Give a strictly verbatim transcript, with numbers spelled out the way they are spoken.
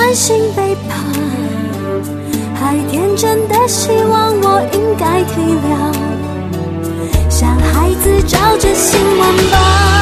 担心背叛，还天真的希望我应该体谅，像孩子照着新闻吧。